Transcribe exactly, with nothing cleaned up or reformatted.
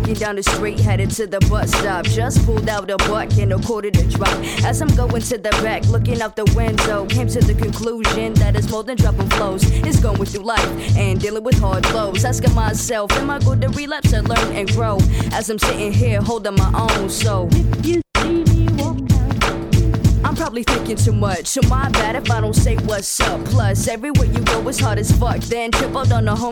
Walking down the street, headed to the bus stop. Just pulled out a buck and a quarter to drop. As I'm going to the back, looking out the window, came to the conclusion that it's more than dropping flows. It's going through life and dealing with hard blows. Asking myself, am I good to relapse or learn and grow? As I'm sitting here holding my own soul. If you see me walk out, I'm probably thinking too much, so my bad if I don't say what's up. Plus, everywhere you go is hard as fuck. Then trip out on the home